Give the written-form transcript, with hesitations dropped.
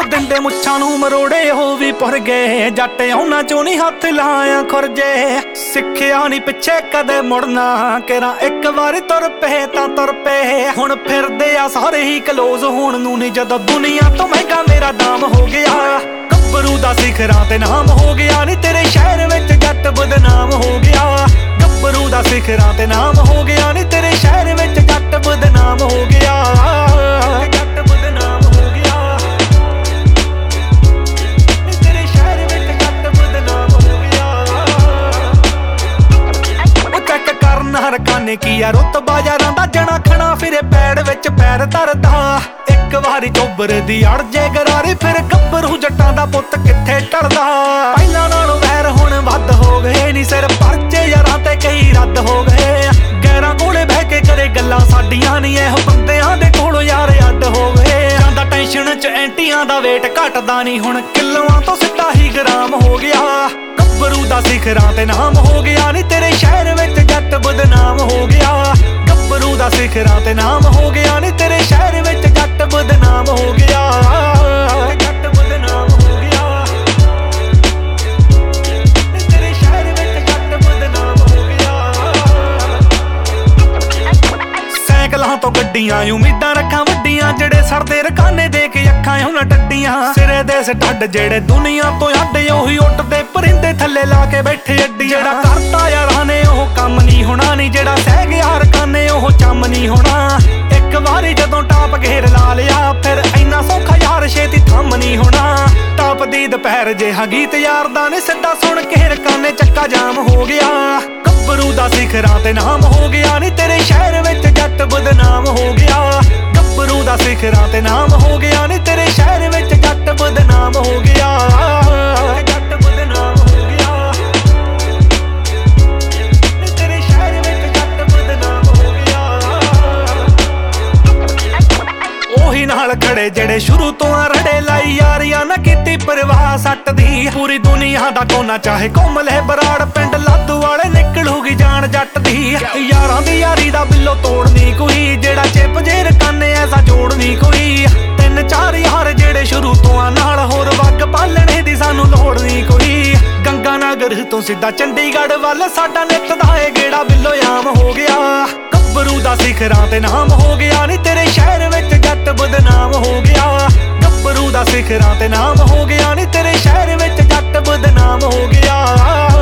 ਦਿੰਦੇ ਮੁੱਛਾਂ ਨੂੰ ਮਰੋੜੇ ਹੋ ਵੀ ਪੁਰ ਗਏ। ਜੱਟ ਉਹਨਾਂ ਚੋਂ ਨਹੀਂ ਹੱਥ ਲਾਇਆ ਖੁਰਜੇ। ਸਿੱਖਿਆ ਨਹੀਂ ਪਿੱਛੇ ਕਦੇ ਮੁੜਨਾ, ਕਿਹੜਾ ਇੱਕ ਵਾਰੀ ਤੁਰ ਪਏ ਤਾਂ ਤੁਰ ਪਏ। ਹੁਣ ਫਿਰਦੇ ਆ ਸਾਰੇ ਹੀ ਕਲੋਜ਼ ਹੋਣ ਨੂੰ ਨੀ, ਜਦੋਂ ਦੁਨੀਆ ਤੋਂ ਮਹਿੰਗਾ ਮੇਰਾ ਨਾਮ ਹੋ ਗਿਆ। ਗੱਭਰੂ ਦਾ ਸਿਖਰਾਂ ਤੇ ਨਾਮ ਹੋ ਗਿਆ ਨੀ, ਤੇਰੇ ਸ਼ਹਿਰ ਵਿੱਚ ਜੱਟ ਬਦਨਾਮ ਹੋ ਗਿਆ। ਗੱਭਰੂ ਦਾ ਸਿਖਰਾਂ ਤੇ ਨਾਮ ਹੋ ਗਿਆ ਨੀ, ਤੇਰੇ ਸ਼ਹਿਰ ਵਿੱਚ ਜੱਟ ਬਦਨਾਮ ਹੋ ਗਿਆ। ਜੱਟ ਬਦਨਾਮ ਹੋ ਗਿਆ, ਤੇਰੇ ਸ਼ਹਿਰ ਵਿੱਚ ਜੱਟ ਬਦਨਾਮ ਹੋ ਗਿਆ। ਉਹ ਚੈੱਕ ਕਰਨ ਹਰਕਾਨੇ ਕੀ ਆ ਰੁਤਬਾ ਯਾਰਾਂ ਦਾ, ਜਣਾ ਖਣਾ ਫਿਰੇ ਪੈੜ ਵਿੱਚ ਪੈਰ ਧਰਦਾ। ਇੱਕ ਵਾਰੀ ਚੋਬਰ ਦੀ ਅੜ ਜੇ ਗਰਾਰੀ, ਫਿਰ ਗੱਭਰੂ ਜੱਟਾਂ ਦਾ ਪੁੱਤ ਕਿੱਥੇ ਟਲਦਾ। ਪਹਿਲਾਂ ਨਾਲੋਂ ਵੈਰ ਹੁਣ ਵੱਧ ਹੋ ਗਏ ਨੀ, ਸਿਰ ਪਰਚੇ ਯਾਰਾਂ ਤੇ ਕਈ ਰੱਦ ਹੋ ਗਏ। ਗੈਰਾਂ ਕੋਲੇ ਬਹਿ ਕੇ ਕਰੇ ਗੱਲਾਂ ਸਾਡੀਆਂ ਨੀ, ਇਹੋ ਬੰਦਿਆਂ ਦੇ ਕੋਲੋਂ ਯਾਰ ਅੱਡ ਹੋ ਗਏ। ਜਾਂਦਾ ਟੈਨਸ਼ਨ ਚ ਐਂਟੀਆਂ ਦਾ ਵੇਟ ਘਟਦਾ ਨੀ, ਹੁਣ ਕਿਲੋਆਂ ਤੋਂ ਸਿੱਧਾ ਹੀ ਗ੍ਰਾਮ ਹੋ ਗਿਆ। ਗੱਭਰੂ ਦਾ ਸਿਖਰਾਂ ਤੇ ਨਾਮ ਹੋ ਗਿਆ ਨੀ, ਤੇਰੇ ਸ਼ਹਿਰ ਵਿੱਚ ਜੱਟ ਬਦਨਾਮ ਹੋ ਗਿਆ। ਗੱਭਰੂ ਦਾ ਸਿਖਰਾਂ ਤੇ ਨਾਮ ਹੋ ਗਿਆ ਨੀ, ਤੇਰੇ ਸ਼ਹਿਰ ਵਿੱਚ ਜੱਟ ਬਦਨਾਮ ਹੋ ਗਿਆ। ਜੱਟ ਬਦਨਾਮ ਹੋ ਗਿਆ, ਤੇਰੇ ਸ਼ਹਿਰ ਵਿੱਚ ਜੱਟ ਬਦਨਾਮ ਹੋ ਗਿਆ। ਸਾਈਕਲਾਂ ਤੋਂ ਗੱਡੀਆਂ ਉਮੀਦਾਂ ਰੱਖਾਂ ਵੱਡੀਆਂ, ਜਿਹੜੇ ਸਰਦੇ ਰਕਾਨੇ ਦੇ ਕੇ ਅੱਖਾਂ ਉਹਨਾਂ ਟੱਡੀਆਂ। ਸਿਰੇ ਦੇ ਸਟੱਡ ਜਿਹੜੇ ਦੁਨੀਆ ਤੋਂ ਅੱਡ, ਉਹੀ ਉੱਡਦੇ ਪਰਿੰਦੇ ਥੱਲੇ ਲਾ ਕੇ ਬੈਠੇ ਅੱਡੀ। ਜਿਹੜਾ ਕਰਤਾ ਯਾਰਾਂ ਨੇ ਉਹ ਕੰਮ ਨਹੀਂ ਹੋਣਾ ਨੀ, ਜਿਹੜਾ ਸਹਿ ਗਿਆ ਰਕਾਨੇ ਉਹ ਚੰਮ ਨਹੀਂ ਹੋਣਾ। ਇੱਕ ਵਾਰੀ ਜਦੋਂ ਟਾਪ ਘੇਰ ਲਾ ਲਿਆ, ਫਿਰ ਇੰਨਾ ਸੌਖਾ ਯਾਰ ਛੇਤੀ ਥੰਮ ਨਹੀਂ ਹੋਣਾ। ਟਾਪ ਦੀ ਦੁਪਹਿਰ ਜਿਹਾ ਗੀਤ ਯਾਰ ਦਾ ਨੇ, ਸਿੱਧਾ ਸੁਣ ਕੇ ਰਕਾਨੇ ਚੱਕਾ ਜਾਮ ਹੋ ਗਿਆ। ਗੱਭਰੂ ਦਾ ਸਿਖਰਾਂ ਤੇ ਨਾਮ ਹੋ ਗਿਆ ਨੀ, ਤੇਰੇ ਸ਼ਹਿਰ ਵਿੱਚ ਜੱਟ ਬਦਨਾਮ ਹੋ ਗਿਆ। ਗੱਭਰੂ ਦਾ ਸਿਖਰਾਂ ਤੇ ਨਾਮ ਹੋ ਗਿਆ ਨੀ, ਤੇਰੇ ਸ਼ਹਿਰ ਵਿੱਚ ਜੱਟ ਬਦਨਾਮ ਹੋ ਗਿਆ। ਜੱਟ ਬਦਨਾਮ ਹੋ ਗਿਆ, ਤੇਰੇ ਸ਼ਹਿਰ ਵਿੱਚ ਜੱਟ ਬਦਨਾਮ ਹੋ ਗਿਆ। ਉਹੀ ਨਾਲ ਖੜੇ ਜਿਹੜੇ ਸ਼ੁਰੂ ਤੋਂ ਰੜੇ ਲਾਈ ਯਾਰੀਆਂ ਨਾ ਕੀਤੀ ਪਰਵਾਹ ਸੱਟ ਦੀ। ਪੂਰੀ ਦੁਨੀਆ ਦਾ ਕੋਨਾ ਚਾਹੇ ਘੁੰਮ ਲੈ ਬਰਾੜ, ਪਿੰਡ ਲਾਧੂ ਵਾਲੇ ਨਿਕਲੂਗੀ ਜਾਣ ਜੱਟ ਦੀ। ਯਾਰਾਂ ਦੀ ਯਾਰੀ ਦਾ ਬਿੱਲੋ ਤੋੜਨੀ ਕੋਈ, ਜਿਹੜਾ ਚਿਪ ਜੇ ਰਕਾਨੇ ਐਸਾ ਜੋੜਨੀ ਕੋਈ। ਤਿੰਨ ਚਾਰ ਯਾਰ ਜਿਹੜੇ ਸ਼ੁਰੂ ਤੋਂ ਆ ਨਾਲ, ਹੋਰ ਵੱਗ ਪਾਲਣੇ ਦੀ ਸਾਨੂੰ ਲੋੜ ਨਹੀਂ ਕੋਈ। ਗੰਗਾ ਨਗਰ ਤੋਂ ਸਿੱਧਾ ਚੰਡੀਗੜ੍ਹ ਵੱਲ ਸਾਡਾ ਨਿੱਤ ਦਾ ਏ ਗੇੜਾ ਬਿੱਲੋ ਆਮ ਹੋ ਗਿਆ। ਗੱਭਰੂ ਦਾ ਸਿਖਰਾਂ ਤੇ ਨਾਮ ਹੋ ਗਿਆ ਨੀ, ਤੇਰੇ ਸ਼ਹਿਰ ਵਿੱਚ ਜੱਟ ਬਦਨਾਮ ਹੋ ਗਿਆ। ਗੱਭਰੂ ਦਾ ਸਿਖਰਾਂ ਤੇ ਨਾਮ ਹੋ ਗਿਆ ਨੀ, ਤੇਰੇ ਸ਼ਹਿਰ ਵਿੱਚ ਜੱਟ ਬਦਨਾਮ ਹੋ ਗਿਆ।